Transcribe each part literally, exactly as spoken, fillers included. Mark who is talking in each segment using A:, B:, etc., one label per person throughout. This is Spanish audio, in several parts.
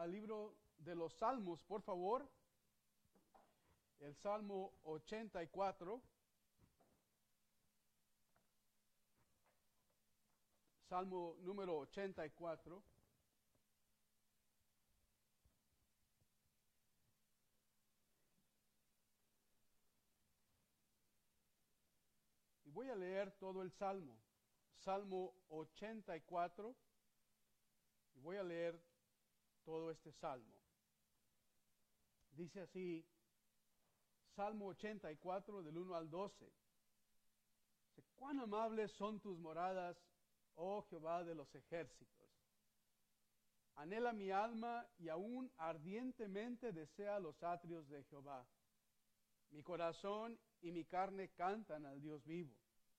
A: al libro de los Salmos, por favor. El Salmo ochenta y cuatro. Salmo número ochenta y cuatro. Y voy a leer todo el Salmo. Salmo ochenta y cuatro. Y voy a leer todo este Salmo. Dice así, Salmo ochenta y cuatro, del uno al doce. Dice, cuán amables son tus moradas, oh Jehová de los ejércitos. Anhela mi alma y aún ardientemente desea los atrios de Jehová. Mi corazón y mi carne cantan al Dios vivo.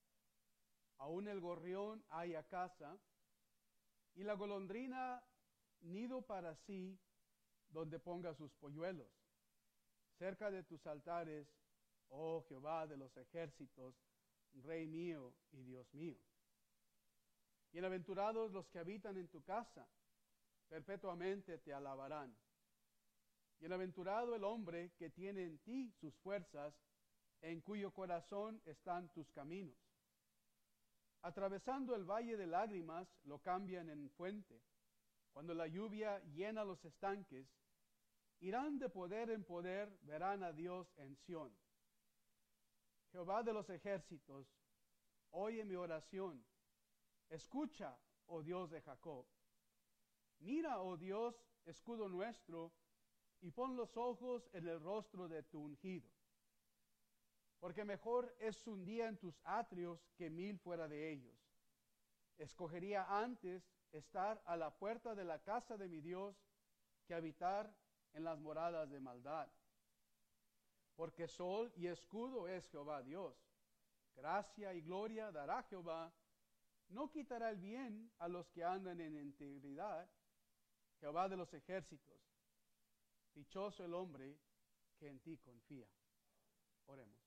A: Aún el gorrión halla casa, y la golondrina nido para sí, donde ponga sus polluelos. Cerca de tus altares, oh Jehová de los ejércitos, Rey mío y Dios mío. Bienaventurados los que habitan en tu casa, perpetuamente te alabarán. Bienaventurado el hombre que tiene en ti sus fuerzas, en cuyo corazón están tus caminos. Atravesando el valle de lágrimas, lo cambian en fuente. Cuando la lluvia llena los estanques, irán de poder en poder, verán a Dios en Sión. Jehová de los ejércitos, oye mi oración. Escucha, oh Dios de Jacob. Mira, oh Dios, escudo nuestro, y pon los ojos en el rostro de tu ungido. Porque mejor es un día en tus atrios que mil fuera de ellos. Escogería antes estar a la puerta de la casa de mi Dios que habitar en las moradas de maldad. Porque sol y escudo es Jehová Dios. Gracia y gloria dará Jehová. No quitará el bien a los que andan en integridad. Jehová de los ejércitos. Dichoso el hombre que en ti confía. Oremos.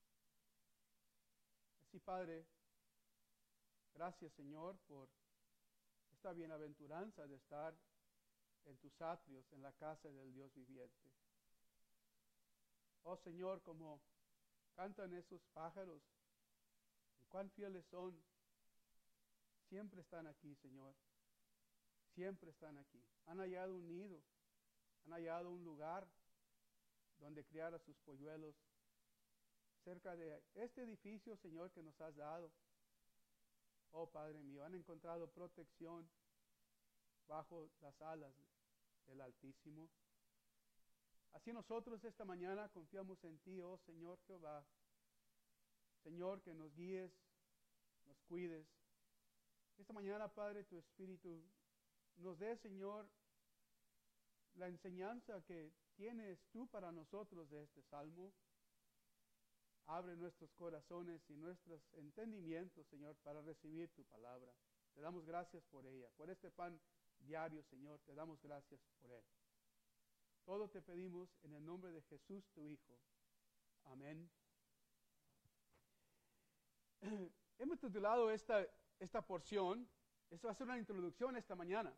A: Así, Padre, gracias, Señor, por esta bienaventuranza de estar en tus atrios, en la casa del Dios viviente. Oh, Señor, como cantan esos pájaros, y cuán fieles son, siempre están aquí, Señor. Siempre están aquí. Han hallado un nido, han hallado un lugar donde criar a sus polluelos, cerca de este edificio, Señor, que nos has dado. Oh, Padre mío, han encontrado protección bajo las alas del Altísimo. Así nosotros esta mañana confiamos en ti, oh Señor Jehová. Señor, que nos guíes, nos cuides. Esta mañana, Padre, tu Espíritu nos dé, Señor, la enseñanza que tienes tú para nosotros de este Salmo. Abre nuestros corazones y nuestros entendimientos, Señor, para recibir tu palabra. Te damos gracias por ella, por este pan diario, Señor. Te damos gracias por él. Todo te pedimos en el nombre de Jesús, tu Hijo. Amén. Hemos titulado esta, esta porción, esto va a ser una introducción esta mañana.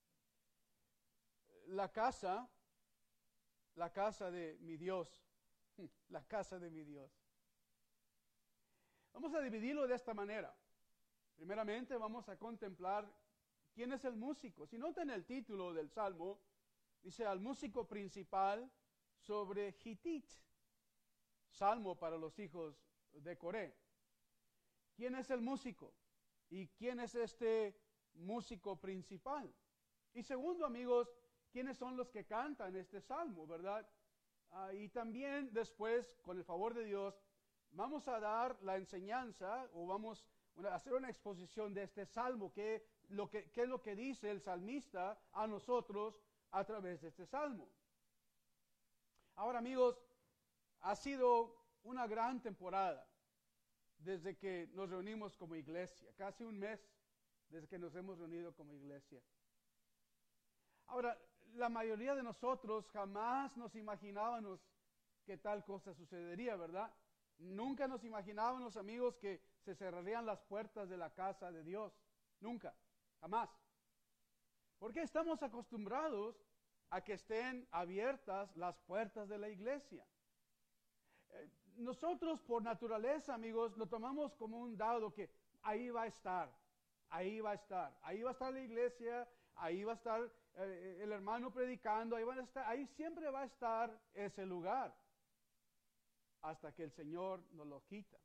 A: La casa, la casa de mi Dios. La casa de mi Dios. Vamos a dividirlo de esta manera. Primeramente vamos a contemplar quién es el músico. Si notan el título del Salmo, dice al músico principal sobre Gitit, Salmo para los hijos de Coré. ¿Quién es el músico? ¿Y quién es este músico principal? Y segundo, amigos, ¿quiénes son los que cantan este Salmo, verdad? Ah, y también después, con el favor de Dios, vamos a dar la enseñanza o vamos a hacer una exposición de este Salmo, que, lo que, qué es lo que dice el salmista a nosotros a través de este Salmo. Ahora, amigos, ha sido una gran temporada desde que nos reunimos como iglesia, casi un mes desde que nos hemos reunido como iglesia. Ahora, la mayoría de nosotros jamás nos imaginábamos que tal cosa sucedería, ¿verdad? Nunca nos imaginábamos, amigos, que se cerrarían las puertas de la casa de Dios. Nunca, jamás. Porque estamos acostumbrados a que estén abiertas las puertas de la iglesia. Eh, nosotros por naturaleza, amigos, lo tomamos como un dado que ahí va a estar, ahí va a estar, ahí va a estar la iglesia, ahí va a estar eh, el hermano predicando, ahí van a estar, ahí siempre va a estar ese lugar, hasta que el Señor nos lo quita.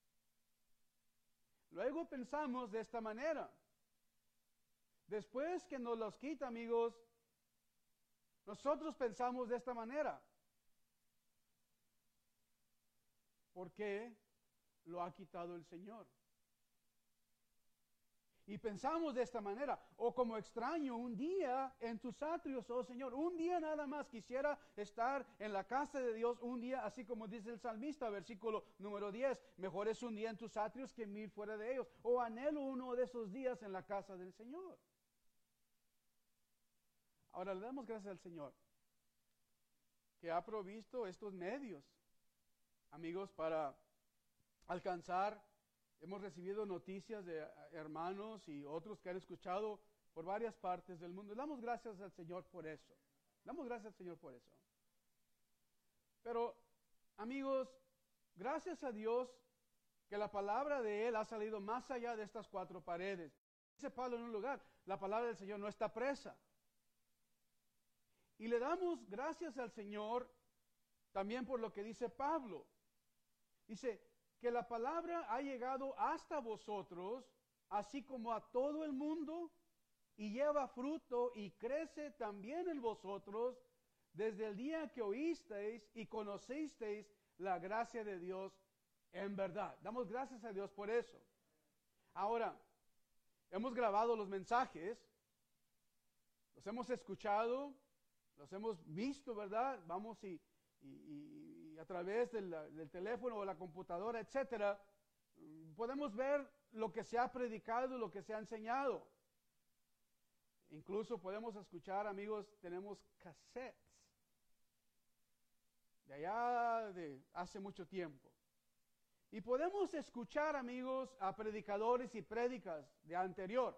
A: Luego pensamos de esta manera. Después que nos los quita, amigos, nosotros pensamos de esta manera. ¿Por qué lo ha quitado el Señor? Y pensamos de esta manera, o como extraño, un día en tus atrios, oh Señor, un día nada más quisiera estar en la casa de Dios, un día, así como dice el salmista, versículo número diez, mejor es un día en tus atrios que mil fuera de ellos, o anhelo uno de esos días en la casa del Señor. Ahora le damos gracias al Señor, que ha provisto estos medios, amigos, para alcanzar. Hemos recibido noticias de hermanos y otros que han escuchado por varias partes del mundo. Damos gracias al Señor por eso. Damos gracias al Señor por eso. Pero, amigos, gracias a Dios que la palabra de Él ha salido más allá de estas cuatro paredes. Dice Pablo en un lugar, la palabra del Señor no está presa. Y le damos gracias al Señor también por lo que dice Pablo. Dice, que la palabra ha llegado hasta vosotros, así como a todo el mundo, y lleva fruto y crece también en vosotros, desde el día que oísteis y conocisteis la gracia de Dios en verdad. Damos gracias a Dios por eso. Ahora, hemos grabado los mensajes, los hemos escuchado, los hemos visto, ¿verdad? Vamos y... Y, y, y a través del, del teléfono o la computadora, etcétera, podemos ver lo que se ha predicado, lo que se ha enseñado. Incluso podemos escuchar, amigos, tenemos cassettes de allá de hace mucho tiempo. Y podemos escuchar, amigos, a predicadores y prédicas de anterior.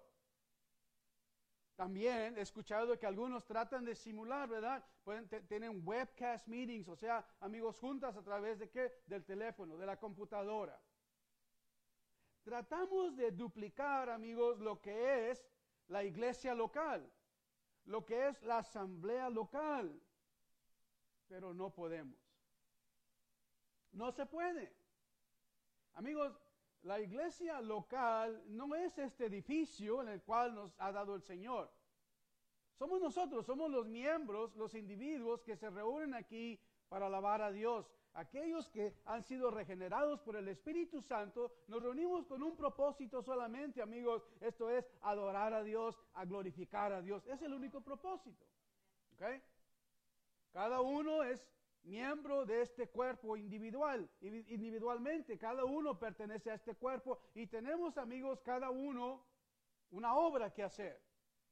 A: También he escuchado que algunos tratan de simular, ¿verdad? Pueden tienen webcast meetings, o sea, amigos, juntas a través de qué? Del teléfono, de la computadora. Tratamos de duplicar, amigos, lo que es la iglesia local, lo que es la asamblea local, pero no podemos. No se puede. Amigos, la iglesia local no es este edificio en el cual nos ha dado el Señor. Somos nosotros, somos los miembros, los individuos que se reúnen aquí para alabar a Dios. Aquellos que han sido regenerados por el Espíritu Santo, nos reunimos con un propósito solamente, amigos. Esto es adorar a Dios, a glorificar a Dios. Es el único propósito. ¿Okay? Cada uno es miembro de este cuerpo individual, individualmente, cada uno pertenece a este cuerpo y tenemos, amigos, cada uno una obra que hacer.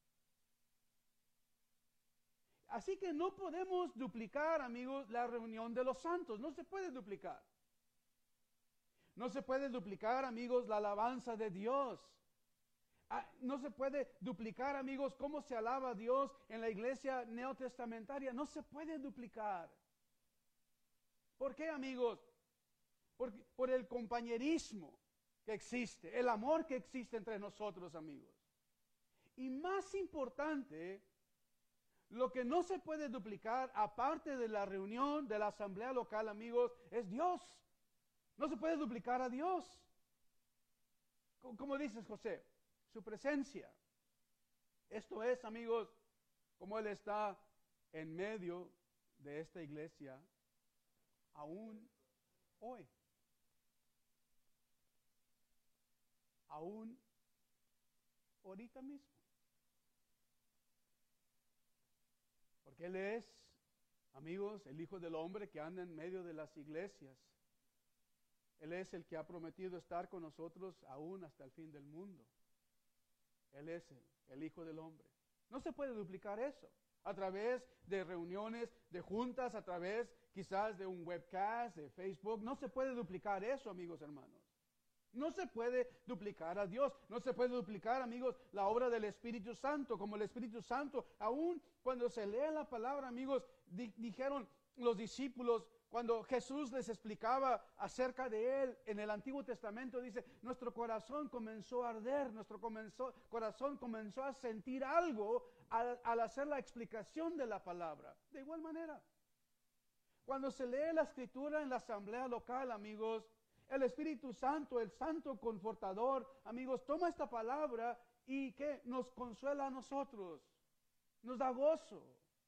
A: Así que no podemos duplicar, amigos, la reunión de los santos, no se puede duplicar. No se puede duplicar, amigos, la alabanza de Dios. Ah, no se puede duplicar, amigos, cómo se alaba a Dios en la iglesia neotestamentaria, no se puede duplicar. ¿Por qué, amigos? Por, por el compañerismo que existe, el amor que existe entre nosotros, amigos. Y más importante, lo que no se puede duplicar, aparte de la reunión de la asamblea local, amigos, es Dios. No se puede duplicar a Dios. Como dices, José, su presencia. Esto es, amigos, como Él está en medio de esta iglesia aún hoy. Aún ahorita mismo. Porque Él es, amigos, el Hijo del Hombre que anda en medio de las iglesias. Él es el que ha prometido estar con nosotros aún hasta el fin del mundo. Él es el, el Hijo del Hombre. No se puede duplicar eso. A través de reuniones, de juntas, a través quizás de un webcast, de Facebook. No se puede duplicar eso, amigos hermanos. No se puede duplicar a Dios. No se puede duplicar, amigos, la obra del Espíritu Santo. Como el Espíritu Santo, aún cuando se lee la palabra, amigos, di- dijeron los discípulos, cuando Jesús les explicaba acerca de Él en el Antiguo Testamento, dice, nuestro corazón comenzó a arder, nuestro comenzó, corazón comenzó a sentir algo al, al hacer la explicación de la palabra. De igual manera, cuando se lee la Escritura en la asamblea local, amigos, el Espíritu Santo, el Santo Confortador, amigos, toma esta palabra y que nos consuela a nosotros, nos da gozo.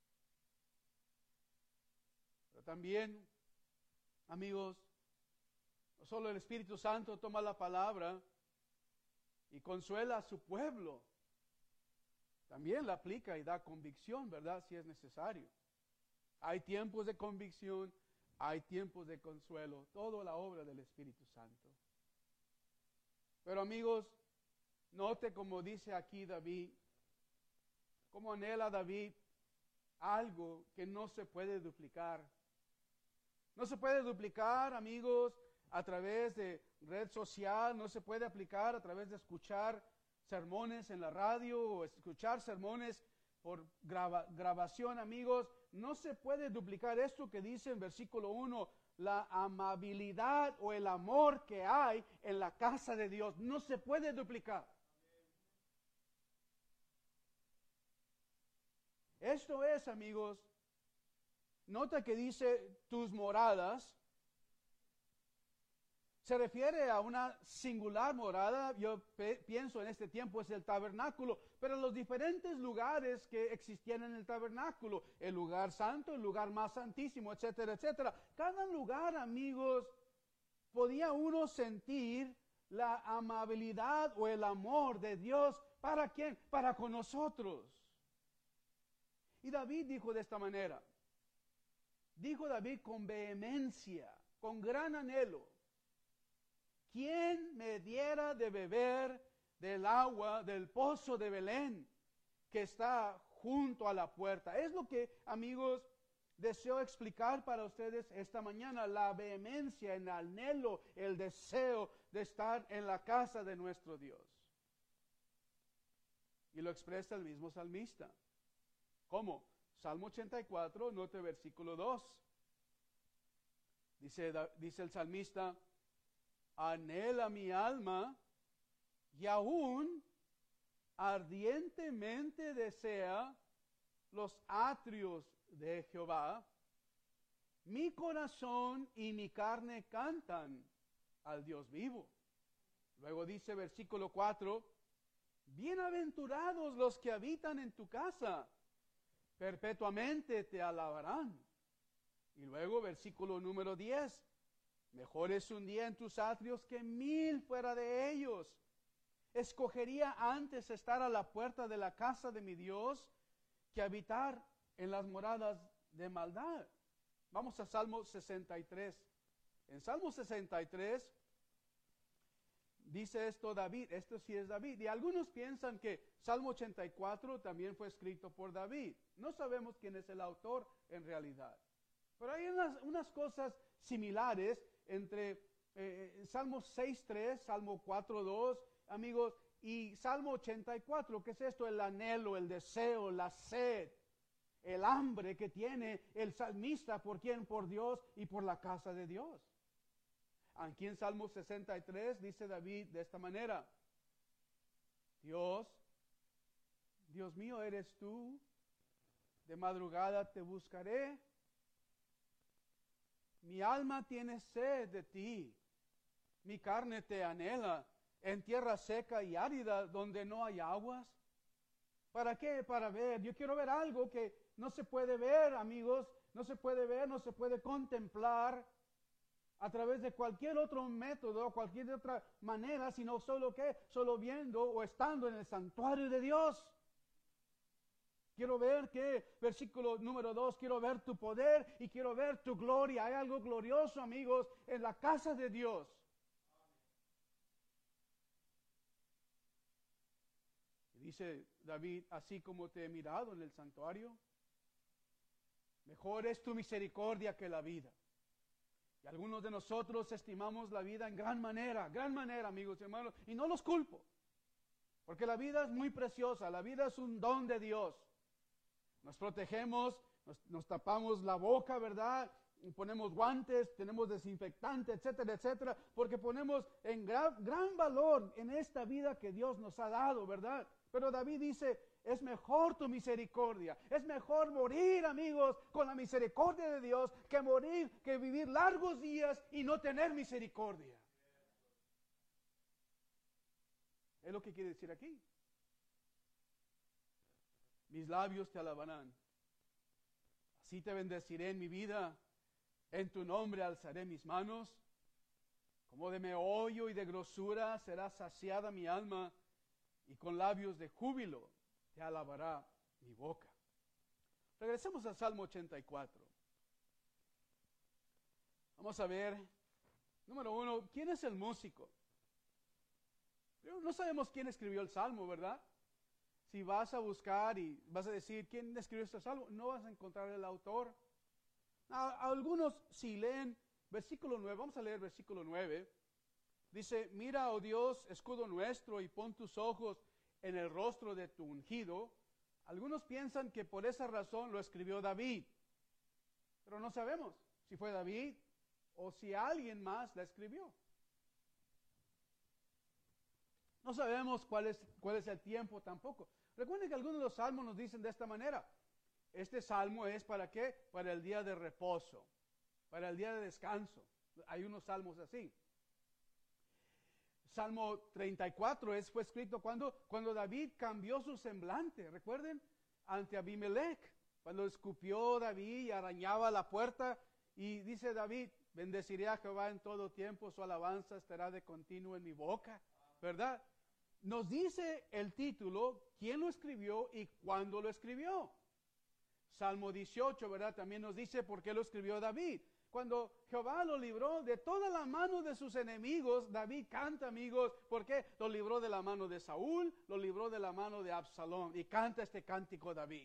A: Pero también, amigos, no solo el Espíritu Santo toma la palabra y consuela a su pueblo, también la aplica y da convicción, ¿verdad? Si es necesario. Hay tiempos de convicción, hay tiempos de consuelo, toda la obra del Espíritu Santo. Pero amigos, note como dice aquí David, como anhela David algo que no se puede duplicar. No se puede duplicar, amigos, a través de red social, no se puede aplicar a través de escuchar sermones en la radio o escuchar sermones por grava, grabación, amigos. No se puede duplicar esto que dice en versículo uno, la amabilidad o el amor que hay en la casa de Dios. No se puede duplicar. Esto es, amigos, nota que dice tus moradas. Se refiere a una singular morada, yo pe- pienso en este tiempo es el tabernáculo, pero los diferentes lugares que existían en el tabernáculo, el lugar santo, el lugar más santísimo, etcétera, etcétera. Cada lugar, amigos, podía uno sentir la amabilidad o el amor de Dios. ¿Para quién? Para con nosotros. Y David dijo de esta manera, dijo David con vehemencia, con gran anhelo, ¿quién me diera de beber del agua del pozo de Belén que está junto a la puerta? Es lo que, amigos, deseo explicar para ustedes esta mañana, la vehemencia, el anhelo, el deseo de estar en la casa de nuestro Dios. Y lo expresa el mismo salmista. ¿Cómo? Salmo ochenta y cuatro, note versículo dos. Dice, dice el salmista, anhela mi alma y aún ardientemente desea los atrios de Jehová. Mi corazón y mi carne cantan al Dios vivo. Luego dice versículo cuatro, bienaventurados los que habitan en tu casa, perpetuamente te alabarán. Y luego versículo número diez, mejor es un día en tus atrios que mil fuera de ellos. Escogería antes estar a la puerta de la casa de mi Dios que habitar en las moradas de maldad. Vamos a Salmo sesenta y tres. En Salmo sesenta y tres dice esto David, esto sí es David. Y algunos piensan que Salmo ochenta y cuatro también fue escrito por David. No sabemos quién es el autor en realidad. Pero hay unas, unas cosas similares entre eh, Salmo seis tres, Salmo cuatro dos, amigos, y Salmo ochenta y cuatro. ¿Qué es esto? El anhelo, el deseo, la sed, el hambre que tiene el salmista por quién, por Dios y por la casa de Dios. Aquí en Salmo sesenta y tres dice David de esta manera, Dios, Dios mío eres tú, de madrugada te buscaré, mi alma tiene sed de ti, mi carne te anhela en tierra seca y árida donde no hay aguas. ¿Para qué? Para ver. Yo quiero ver algo que no se puede ver, amigos, no se puede ver, no se puede contemplar a través de cualquier otro método, cualquier otra manera, sino solo que, solo viendo o estando en el santuario de Dios. Quiero ver que, versículo número dos, quiero ver tu poder y quiero ver tu gloria. Hay algo glorioso, amigos, en la casa de Dios. Y dice David, así como te he mirado en el santuario, mejor es tu misericordia que la vida. Y algunos de nosotros estimamos la vida en gran manera, gran manera, amigos y hermanos, y no los culpo. Porque la vida es muy preciosa, la vida es un don de Dios. Nos protegemos, nos, nos tapamos la boca, ¿verdad? Y ponemos guantes, tenemos desinfectante, etcétera, etcétera, porque ponemos en gran, gran valor en esta vida que Dios nos ha dado, ¿verdad? Pero David dice, es mejor tu misericordia, es mejor morir, amigos, con la misericordia de Dios, que morir, que vivir largos días y no tener misericordia. Es lo que quiere decir aquí. Mis labios te alabarán. Así te bendeciré en mi vida. En tu nombre alzaré mis manos. Como de meollo y de grosura será saciada mi alma, y con labios de júbilo te alabará mi boca. Regresemos al Salmo ochenta y cuatro. Vamos a ver, número uno, ¿quién es el músico? No sabemos quién escribió el Salmo, ¿verdad? Si vas a buscar y vas a decir quién escribió este Salmo, no vas a encontrar el autor. A, algunos si leen versículo nueve, vamos a leer versículo nueve. Dice, mira, oh Dios, escudo nuestro, y pon tus ojos en el rostro de tu ungido. Algunos piensan que por esa razón lo escribió David, pero no sabemos si fue David o si alguien más la escribió. No sabemos cuál es, cuál es el tiempo tampoco. Recuerden que algunos de los salmos nos dicen de esta manera. Este salmo es ¿para qué? Para el día de reposo, para el día de descanso. Hay unos salmos así. Salmo treinta y cuatro es, fue escrito cuando, cuando David cambió su semblante. Recuerden, ante Abimelech, cuando escupió David y arañaba la puerta. Y dice David, bendeciré a Jehová en todo tiempo, su alabanza estará de continuo en mi boca. ¿Verdad? Nos dice el título, quién lo escribió y cuándo lo escribió. Salmo dieciocho, ¿verdad? También nos dice por qué lo escribió David. Cuando Jehová lo libró de toda la mano de sus enemigos, David canta, amigos, ¿por qué? Lo libró de la mano de Saúl, lo libró de la mano de Absalón, y canta este cántico David.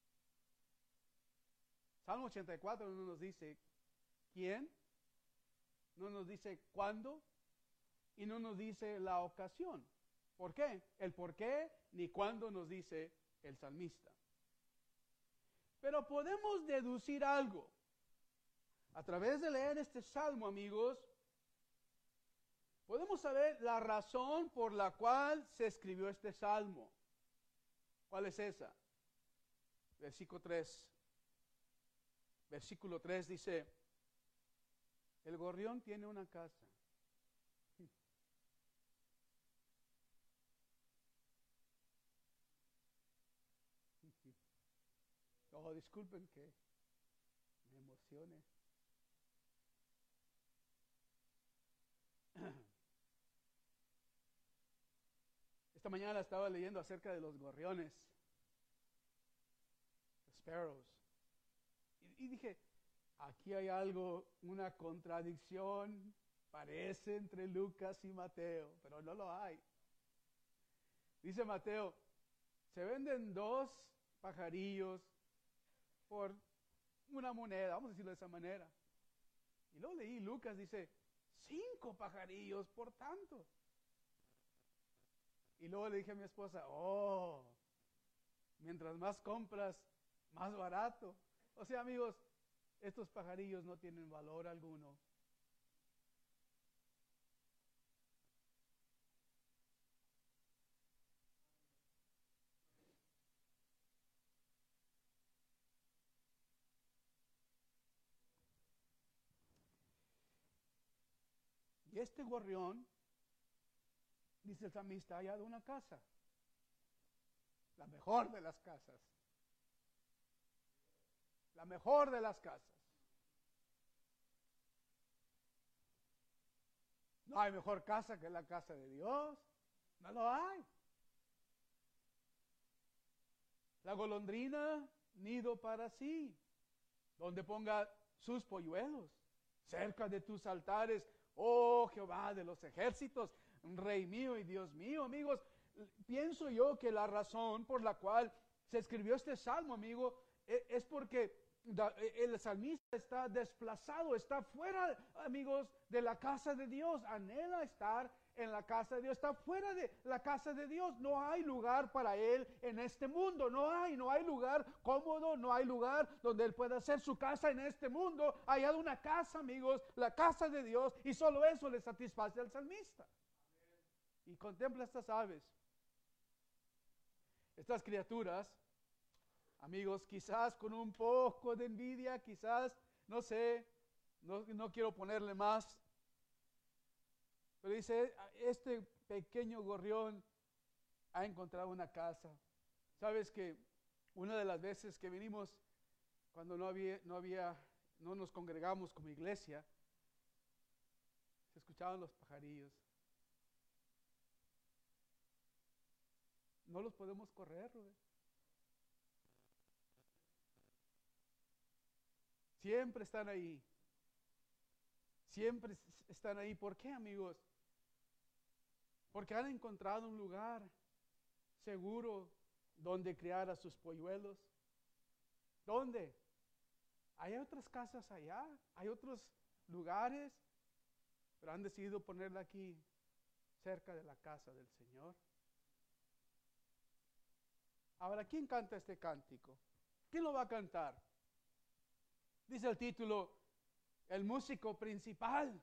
A: Salmo ochenta y cuatro no nos dice quién, no nos dice cuándo, y no nos dice la ocasión. ¿Por qué? El por qué ni cuándo nos dice el salmista. Pero podemos deducir algo. A través de leer este salmo, amigos, podemos saber la razón por la cual se escribió este salmo. ¿Cuál es esa? Versículo tres. Versículo tres dice, el gorrión tiene una casa. Oh, disculpen que me emocione. Esta mañana estaba leyendo acerca de los gorriones, sparrows, y, y dije, aquí hay algo, una contradicción, parece entre Lucas y Mateo, pero no lo hay. Dice Mateo, se venden dos pajarillos por una moneda, vamos a decirlo de esa manera. Y luego leí Lucas, dice, cinco pajarillos por tanto. Y luego le dije a mi esposa, oh, mientras más compras, más barato. O sea, amigos, estos pajarillos no tienen valor alguno. Y este gorrión, dice el salmista, ha hallado una casa, la mejor de las casas, la mejor de las casas. No hay mejor casa que la casa de Dios, no lo hay. La golondrina, nido para sí, donde ponga sus polluelos, cerca de tus altares, oh Jehová de los ejércitos, Rey mío y Dios mío. Amigos, pienso yo que la razón por la cual se escribió este salmo, amigo, es porque El salmista está desplazado, está fuera, amigos, de la casa de Dios. Anhela estar en la casa de Dios, está fuera de la casa de Dios. No hay lugar para él en este mundo. No hay, no hay lugar cómodo, no hay lugar donde él pueda hacer su casa en este mundo. Hay una casa, amigos, la casa de Dios, y solo eso le satisface al salmista. Y contempla estas aves, estas criaturas. Amigos, quizás con un poco de envidia, quizás, no sé, no, no quiero ponerle más. Pero dice, este pequeño gorrión ha encontrado una casa. Sabes que una de las veces que vinimos, cuando no había, no había, no nos congregamos como iglesia, se escuchaban los pajarillos. No los podemos correr, Rubén. Siempre están ahí. Siempre están ahí. ¿Por qué, amigos? Porque han encontrado un lugar seguro donde criar a sus polluelos. ¿Dónde? Hay otras casas allá, hay otros lugares, pero han decidido ponerla aquí, cerca de la casa del Señor. Ahora, ¿quién canta este cántico? ¿Quién lo va a cantar? Dice el título, el músico principal.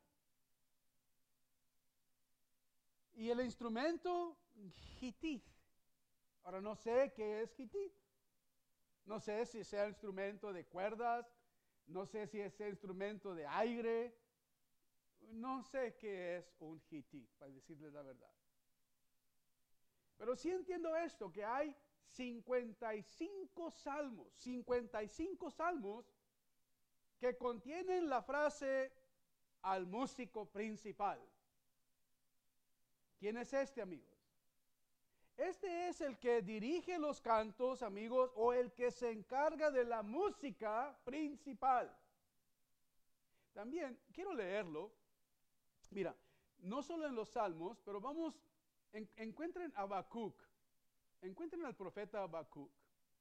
A: Y el instrumento, Gittith. Ahora no sé qué es Gittith. No sé si sea instrumento de cuerdas, no sé si es instrumento de aire. No sé qué es un Gittith, para decirles la verdad. Pero sí entiendo esto, que hay cincuenta y cinco salmos, cincuenta y cinco salmos que contienen la frase al músico principal. ¿Quién es este, amigos? Este es el que dirige los cantos, amigos, o el que se encarga de la música principal. También quiero leerlo. Mira, no solo en los salmos, pero vamos, en, encuentren a Habacuc. Encuentren al profeta Habacuc.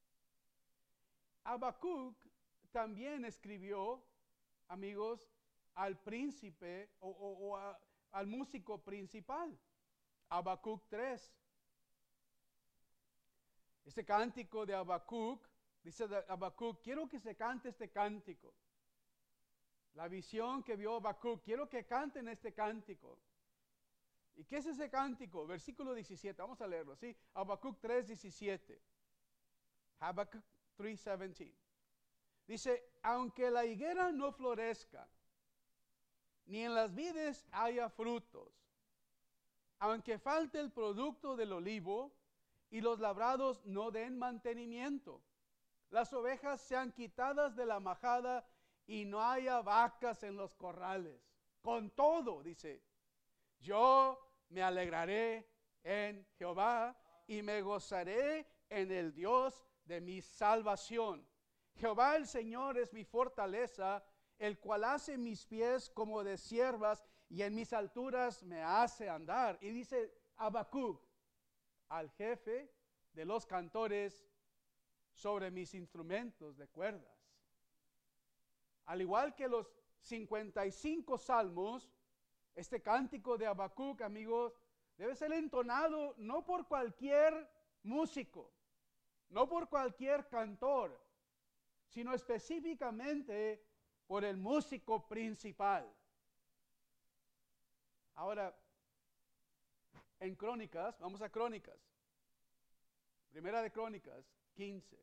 A: Habacuc también escribió, amigos, al príncipe o, o, o a, al músico principal. Habacuc tres. Este cántico de Habacuc, dice Habacuc, quiero que se cante este cántico. La visión que vio Habacuc, quiero que canten este cántico. ¿Y qué es ese cántico? Versículo diecisiete, vamos a leerlo, ¿sí? Habacuc tres, diecisiete. Habacuc tres, diecisiete. Dice, aunque la higuera no florezca, ni en las vides haya frutos, aunque falte el producto del olivo, y los labrados no den mantenimiento, las ovejas sean quitadas de la majada, y no haya vacas en los corrales. Con todo, dice, yo me alegraré en Jehová, y me gozaré en el Dios de mi salvación. Jehová el Señor es mi fortaleza, el cual hace mis pies como de ciervas, y en mis alturas me hace andar. Y dice Habacuc, al jefe de los cantores, sobre mis instrumentos de cuerdas. Al igual que los cincuenta y cinco salmos, este cántico de Habacuc, amigos, debe ser entonado no por cualquier músico, no por cualquier cantor, sino específicamente por el músico principal. Ahora, en Crónicas, vamos a Crónicas, Primera de Crónicas, quince.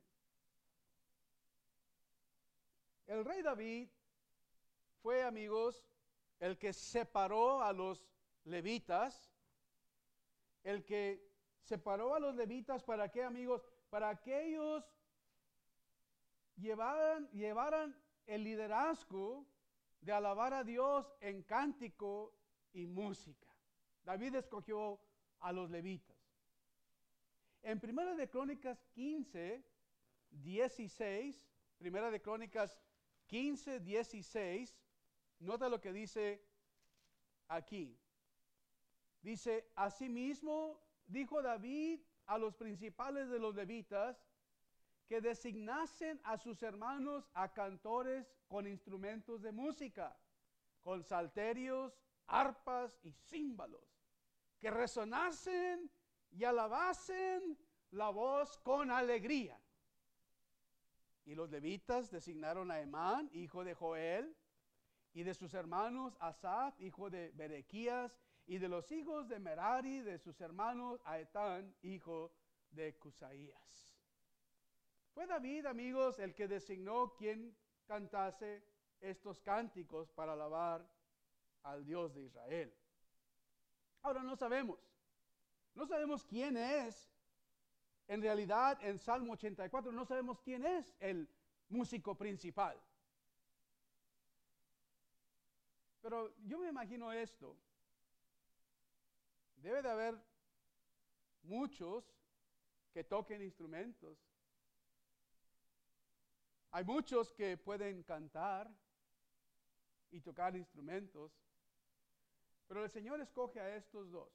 A: El rey David fue, amigos, el que separó a los levitas, el que separó a los levitas, ¿para qué, amigos? Para que ellos llevaran, llevaran el liderazgo de alabar a Dios en cántico y música. David escogió a los levitas. En Primera de Crónicas quince, dieciséis, Primera de Crónicas quince, dieciséis, nota lo que dice aquí. Dice, asimismo dijo David a los principales de los levitas, que designasen a sus hermanos a cantores con instrumentos de música, con salterios, arpas y címbalos, que resonasen y alabasen la voz con alegría. Y los levitas designaron a Emán, hijo de Joel, y de sus hermanos Asaf, hijo de Berequías, y de los hijos de Merari, de sus hermanos a Etán, hijo de Cusaías. Fue David, amigos, el que designó quien cantase estos cánticos para alabar al Dios de Israel. Ahora no sabemos, no sabemos quién es, en realidad en Salmo ochenta y cuatro no sabemos quién es el músico principal. Pero yo me imagino esto, debe de haber muchos que toquen instrumentos. Hay muchos que pueden cantar y tocar instrumentos, pero el Señor escoge a estos dos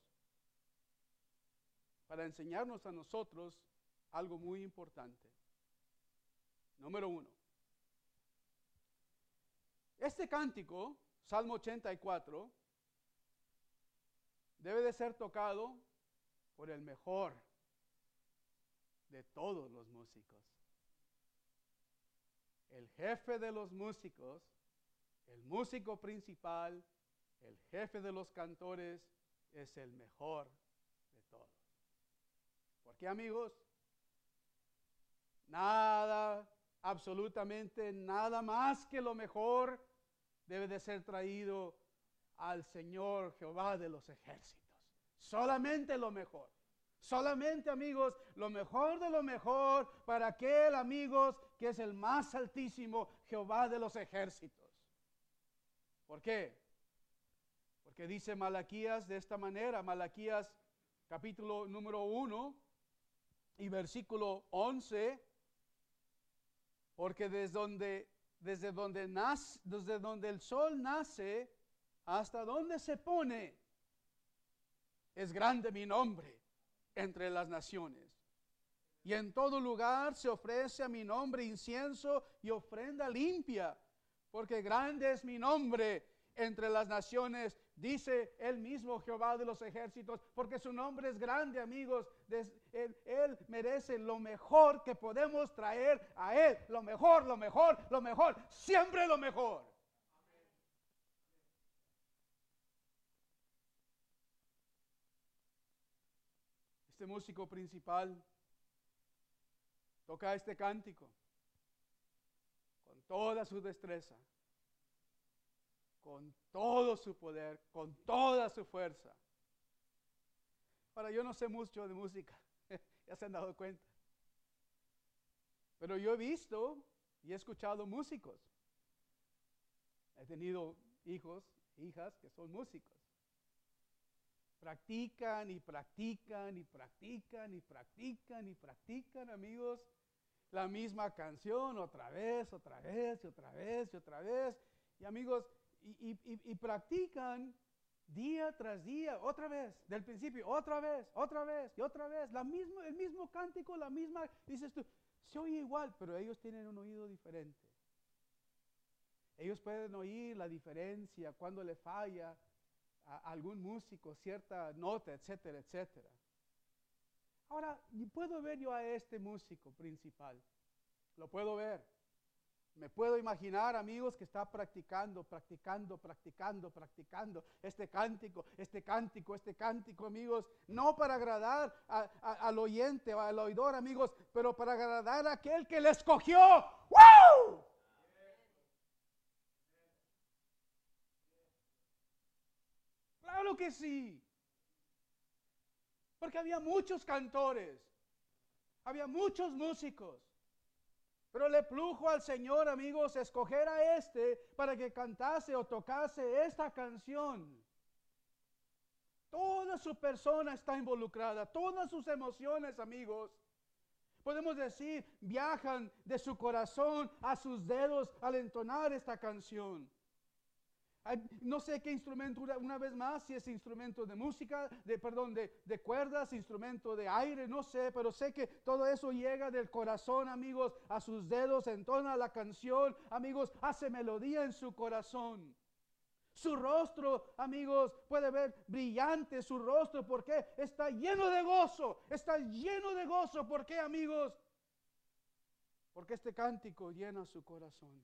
A: para enseñarnos a nosotros algo muy importante. Número uno, este cántico, Salmo ochenta y cuatro, debe de ser tocado por el mejor de todos los músicos. El jefe de los músicos, el músico principal, el jefe de los cantores, es el mejor de todos. ¿Por qué, amigos? Nada, absolutamente nada más que lo mejor debe de ser traído al Señor Jehová de los ejércitos. Solamente lo mejor. Solamente, amigos, lo mejor de lo mejor para aquel, amigos, que es el más altísimo, Jehová de los ejércitos. ¿Por qué? Porque dice Malaquías de esta manera, Malaquías capítulo número uno y versículo once, porque desde donde, desde donde, nace, desde donde el sol nace hasta donde se pone, es grande mi nombre entre las naciones. Y en todo lugar se ofrece a mi nombre incienso y ofrenda limpia, porque grande es mi nombre entre las naciones, dice el mismo Jehová de los ejércitos, porque su nombre es grande, amigos. Él, él merece lo mejor que podemos traer a Él, lo mejor, lo mejor, lo mejor, siempre lo mejor. Este músico principal toca este cántico con toda su destreza, con todo su poder, con toda su fuerza. Ahora, yo no sé mucho de música, ya se han dado cuenta, pero yo he visto y he escuchado músicos. He tenido hijos, hijas que son músicos. Practican y practican y practican y practican y practican, amigos, la misma canción otra vez, otra vez y otra vez y otra vez. Y amigos, y, y, y, y practican día tras día, otra vez, del principio, otra vez, otra vez y otra vez, la misma, el mismo cántico, la misma, dices tú, se oye igual, pero ellos tienen un oído diferente. Ellos pueden oír la diferencia cuando le falla a algún músico cierta nota, etcétera, etcétera. Ahora, puedo ver yo a este músico principal, lo puedo ver. Me puedo imaginar, amigos, que está practicando, practicando, practicando, practicando este cántico, este cántico, este cántico, amigos, no para agradar a, a, al oyente o al oidor, amigos, pero para agradar a aquel que le escogió. ¡Wow! Claro que sí. Porque había muchos cantores, había muchos músicos, pero le plujo al Señor, amigos, escoger a este para que cantase o tocase esta canción. Toda su persona está involucrada, todas sus emociones, amigos, podemos decir, viajan de su corazón a sus dedos al entonar esta canción. No sé qué instrumento, una vez más, si es instrumento de música, de, perdón, de, de cuerdas, instrumento de aire, no sé, pero sé que todo eso llega del corazón, amigos, a sus dedos, entona la canción, amigos, hace melodía en su corazón. Su rostro, amigos, puede ver brillante su rostro, porque está lleno de gozo, está lleno de gozo. ¿Por qué, amigos? Porque este cántico llena su corazón.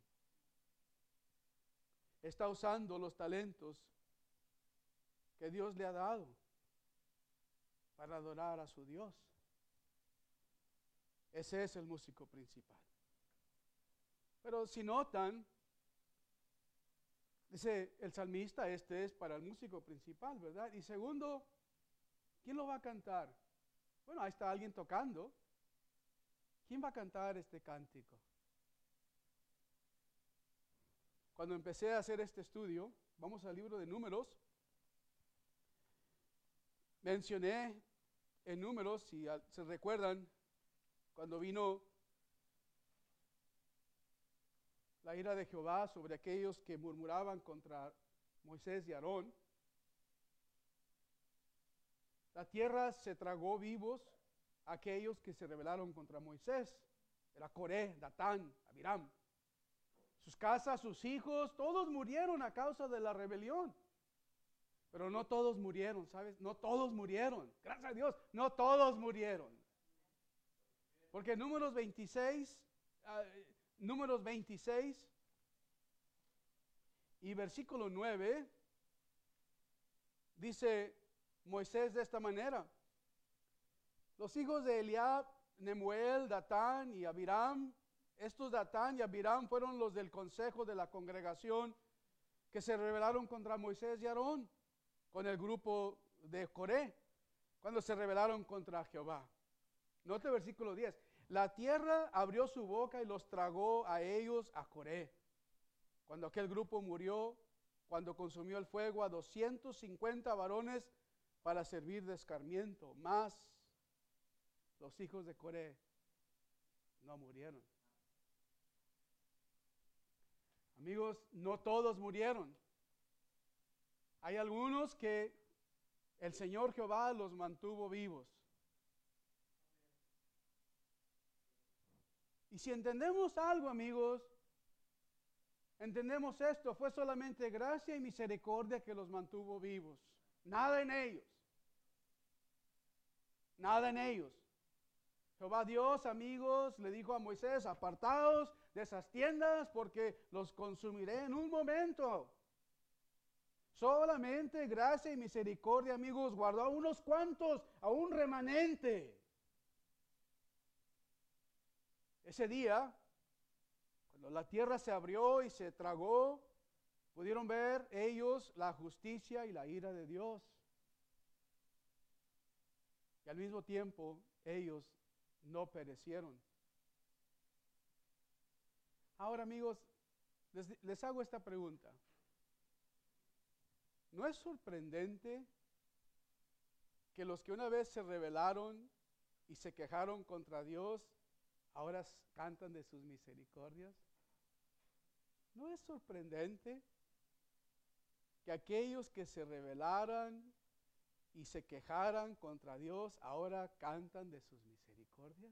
A: Está usando los talentos que Dios le ha dado para adorar a su Dios. Ese es el músico principal. Pero si notan, dice el salmista, este es para el músico principal, ¿verdad? Y segundo, ¿quién lo va a cantar? Bueno, ahí está alguien tocando. ¿Quién va a cantar este cántico? Cuando empecé a hacer este estudio, vamos al libro de Números, mencioné en Números, si se recuerdan, cuando vino la ira de Jehová sobre aquellos que murmuraban contra Moisés y Aarón, la tierra se tragó vivos a aquellos que se rebelaron contra Moisés. Era Coré, Datán, Abiram. Sus casas, sus hijos, todos murieron a causa de la rebelión. Pero no todos murieron, ¿sabes? No todos murieron. Gracias a Dios, no todos murieron. Porque Números veintiséis, uh, Números veintiséis y versículo nueve, dice Moisés de esta manera: los hijos de Eliab, Nemuel, Datán y Abiram, estos Datán y Abiram fueron los del consejo de la congregación que se rebelaron contra Moisés y Aarón, con el grupo de Coré, cuando se rebelaron contra Jehová. Note versículo diez. La tierra abrió su boca y los tragó a ellos, a Coré. Cuando aquel grupo murió, cuando consumió el fuego a doscientos cincuenta varones para servir de escarmiento, más los hijos de Coré no murieron. Amigos, no todos murieron. Hay algunos que el Señor Jehová los mantuvo vivos. Y si entendemos algo, amigos, entendemos esto: fue solamente gracia y misericordia que los mantuvo vivos. Nada en ellos. Nada en ellos. Jehová Dios, amigos, le dijo a Moisés: apartaos de esas tiendas porque los consumiré en un momento. Solamente gracia y misericordia, amigos, guardó a unos cuantos, a un remanente. Ese día, cuando la tierra se abrió y se tragó, pudieron ver ellos la justicia y la ira de Dios. Y al mismo tiempo, ellos no perecieron. Ahora, amigos, les, les hago esta pregunta. ¿No es sorprendente que los que una vez se rebelaron y se quejaron contra Dios, ahora cantan de sus misericordias? ¿No es sorprendente que aquellos que se rebelaran y se quejaran contra Dios, ahora cantan de sus misericordias?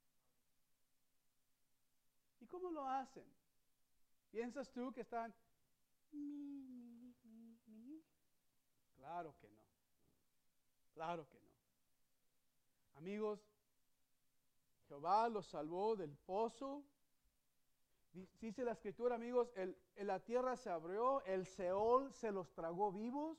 A: ¿Y cómo lo hacen? ¿Piensas tú que están... Claro que no. Claro que no. Amigos, Jehová los salvó del pozo. Dice la escritura, amigos, el, el, la tierra se abrió, el Seol se los tragó vivos.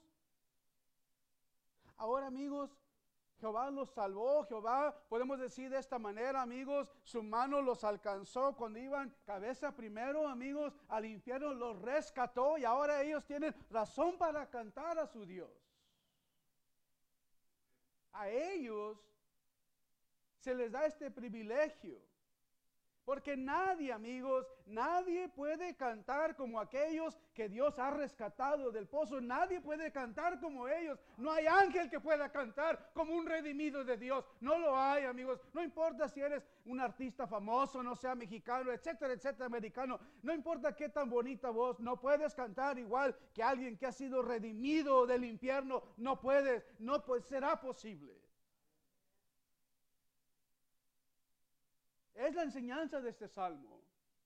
A: Ahora, amigos, Jehová los salvó. Jehová, podemos decir de esta manera, amigos, su mano los alcanzó cuando iban cabeza primero, amigos, al infierno, los rescató, y ahora ellos tienen razón para cantar a su Dios. A ellos se les da este privilegio. Porque nadie, amigos, nadie puede cantar como aquellos que Dios ha rescatado del pozo. Nadie puede cantar como ellos. No hay ángel que pueda cantar como un redimido de Dios. No lo hay, amigos. No importa si eres un artista famoso, no sea mexicano, etcétera, etcétera, americano. No importa qué tan bonita voz. No puedes cantar igual que alguien que ha sido redimido del infierno. No puedes. No pues será posible. Es la enseñanza de este salmo.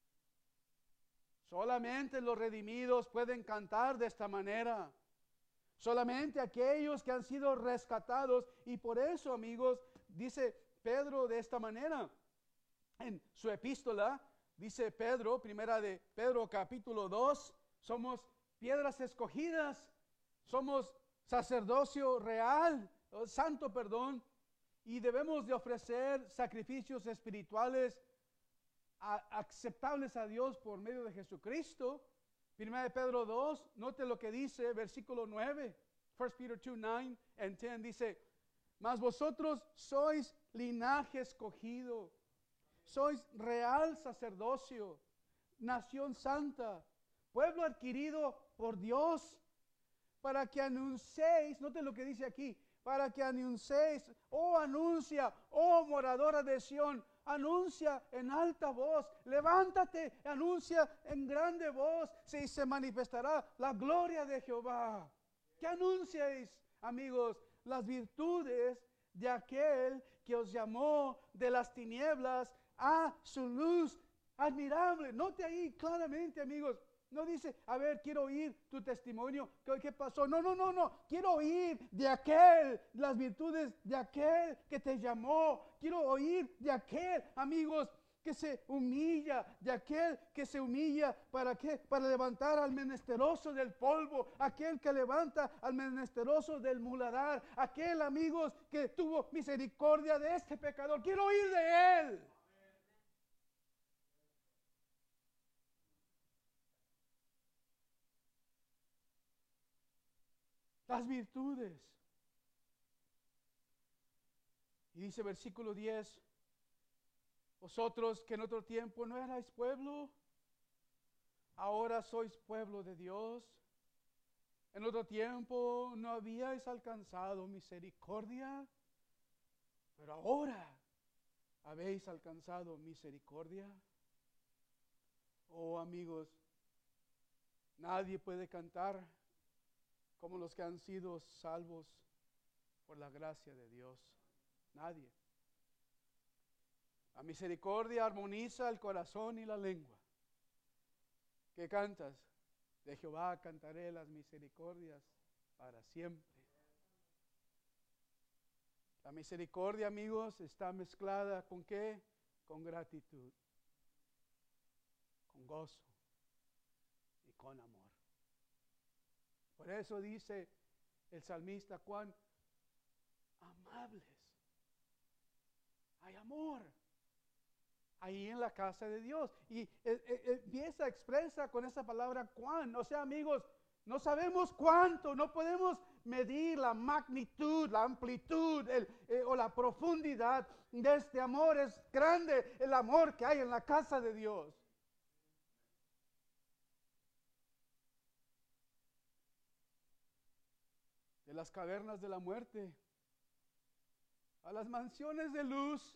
A: Solamente los redimidos pueden cantar de esta manera. Solamente aquellos que han sido rescatados. Y por eso, amigos, dice Pedro de esta manera. En su epístola, dice Pedro, primera de Pedro capítulo dos, somos piedras escogidas, somos sacerdocio real, santo, perdón. Y debemos de ofrecer sacrificios espirituales a, aceptables a Dios por medio de Jesucristo. Primera de Pedro dos, note lo que dice, versículo nueve. First Peter two, nine and ten dice, mas vosotros sois linaje escogido, sois real sacerdocio, nación santa, pueblo adquirido por Dios, para que anunciéis, note lo que dice aquí, para que anunciéis, oh anuncia, oh moradora de Sión, anuncia en alta voz, levántate, anuncia en grande voz, si se manifestará la gloria de Jehová. Que anunciéis, amigos, las virtudes de aquel que os llamó de las tinieblas a su luz admirable. Note ahí claramente, amigos. No dice, a ver, quiero oír tu testimonio, ¿qué, qué pasó? No, no, no, no. Quiero oír de aquel, las virtudes de aquel que te llamó. Quiero oír de aquel, amigos, que se humilla, de aquel que se humilla, ¿para qué? Para levantar al menesteroso del polvo, aquel que levanta al menesteroso del muladar, aquel, amigos, que tuvo misericordia de este pecador. Quiero oír de él. Las virtudes. Y dice versículo diez, vosotros que en otro tiempo no erais pueblo, ahora sois pueblo de Dios. En otro tiempo no habíais alcanzado misericordia, pero ahora habéis alcanzado misericordia. Oh amigos, nadie puede cantar como los que han sido salvos por la gracia de Dios. Nadie. La misericordia armoniza el corazón y la lengua. ¿Qué cantas? De Jehová cantaré las misericordias para siempre. La misericordia, amigos, está mezclada ¿con qué? Con gratitud, con gozo y con amor. Por eso dice el salmista, cuán amables. Hay amor ahí en la casa de Dios. Y eh, eh, empieza, expresa con esa palabra cuán. O sea, amigos, no sabemos cuánto, no podemos medir la magnitud, la amplitud el, eh, o la profundidad de este amor. Es grande el amor que hay en la casa de Dios. De las cavernas de la muerte a las mansiones de luz.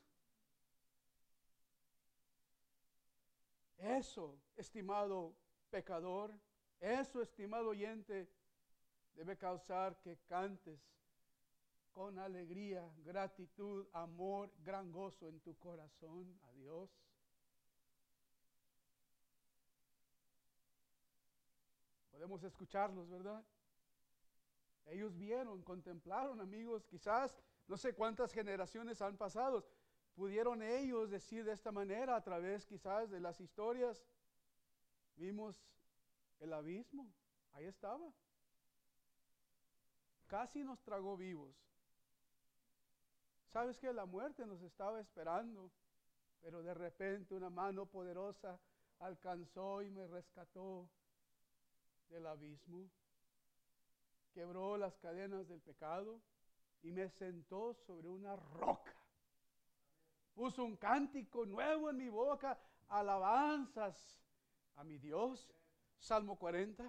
A: Eso, estimado pecador, eso, estimado oyente, debe causar que cantes con alegría, gratitud, amor, gran gozo en tu corazón a Dios. Podemos escucharlos, ¿verdad? Ellos vieron, contemplaron, amigos, quizás no sé cuántas generaciones han pasado. Pudieron ellos decir de esta manera a través quizás de las historias. Vimos el abismo, ahí estaba. Casi nos tragó vivos. ¿Sabes que la muerte nos estaba esperando? Pero de repente una mano poderosa alcanzó y me rescató del abismo. Quebró las cadenas del pecado y me sentó sobre una roca. Puso un cántico nuevo en mi boca, alabanzas a mi Dios. Salmo cuarenta.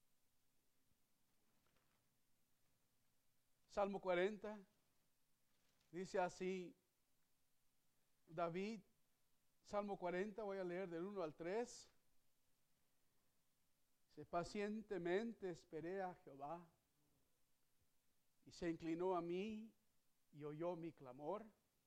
A: Salmo cuarenta. Dice así, David, Salmo cuarenta, voy a leer del uno al tres. Dice, pacientemente esperé a Jehová, y se inclinó a mí, y oyó mi clamor.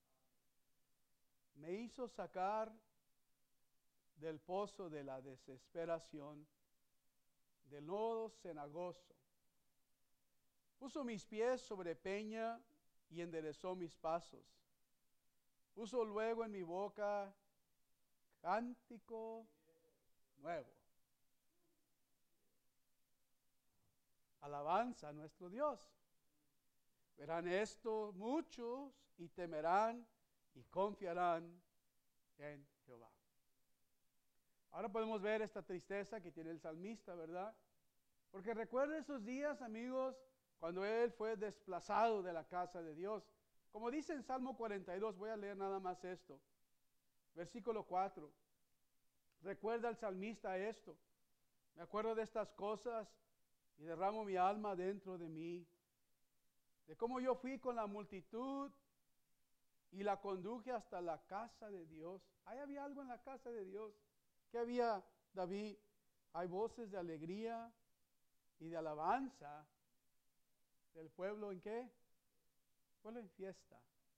A: Me hizo sacar del pozo de la desesperación, del lodo cenagoso. Puso mis pies sobre peña y enderezó mis pasos. Puso luego en mi boca cántico nuevo. Alabanza a nuestro Dios. Verán esto muchos y temerán y confiarán en Jehová. Ahora podemos ver esta tristeza que tiene el salmista, ¿verdad? Porque recuerda esos días, amigos, cuando él fue desplazado de la casa de Dios. Como dice en Salmo cuarenta y dos, voy a leer nada más esto. Versículo cuatro. Recuerda el salmista esto. Me acuerdo de estas cosas y derramo mi alma dentro de mí. De cómo yo fui con la multitud y la conduje hasta la casa de Dios. Ahí había algo en la casa de Dios. ¿Qué había, David? Hay voces de alegría y de alabanza del pueblo. ¿En qué? Pueblo en fiesta.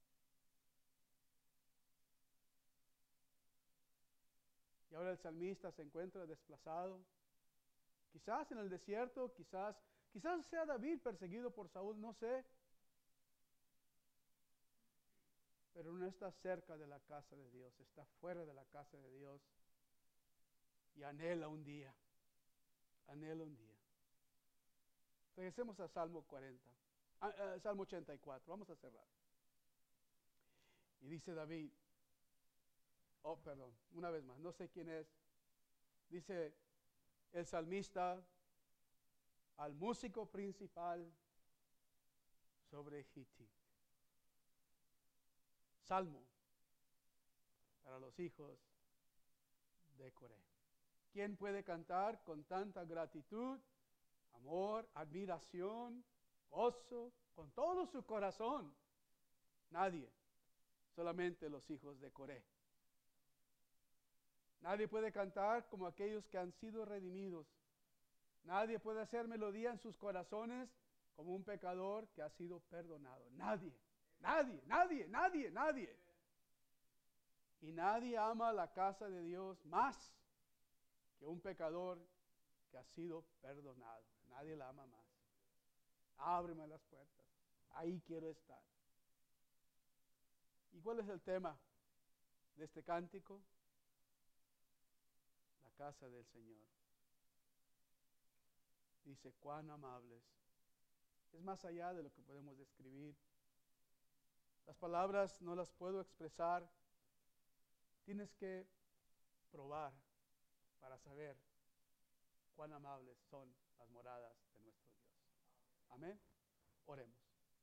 A: Y ahora el salmista se encuentra desplazado. Quizás en el desierto, quizás, quizás sea David perseguido por Saúl, no sé. Pero no está cerca de la casa de Dios, está fuera de la casa de Dios. Y anhela un día, anhela un día. Regresemos a Salmo cuarenta, ah, eh, Salmo ochenta y cuatro, vamos a cerrar. Y dice David, oh perdón, una vez más, no sé quién es. Dice el salmista al músico principal sobre Hittite. Salmo para los hijos de Coré. ¿Quién puede cantar con tanta gratitud, amor, admiración, gozo, con todo su corazón? Nadie, solamente los hijos de Coré. Nadie puede cantar como aquellos que han sido redimidos. Nadie puede hacer melodía en sus corazones como un pecador que ha sido perdonado. Nadie, nadie, nadie, nadie, nadie. Y nadie ama la casa de Dios más que un pecador que ha sido perdonado. Nadie la ama más. Ábreme las puertas. Ahí quiero estar. ¿Y cuál es el tema de este cántico? La casa del Señor. Dice, cuán amables. Es más allá de lo que podemos describir. Las palabras no las puedo expresar. Tienes que probar para saber cuán amables son las moradas de nuestro Dios. Amén. Oremos.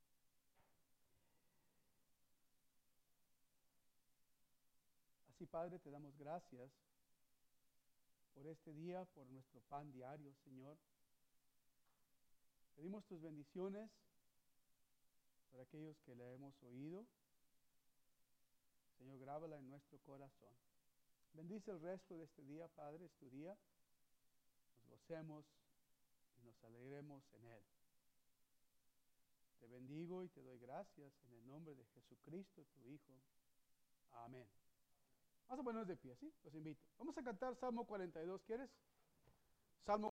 A: Así, Padre, te damos gracias por este día, por nuestro pan diario, Señor. Pedimos tus bendiciones por aquellos que le hemos oído. Señor, grábala en nuestro corazón. Bendice el resto de este día, Padre, es tu día. Nos gocemos y nos alegremos en él. Te bendigo y te doy gracias en el nombre de Jesucristo, tu Hijo. Amén. Vamos a ponernos de pie, ¿sí? Los invito. Vamos a cantar Salmo cuarenta y dos, ¿quieres? Salmo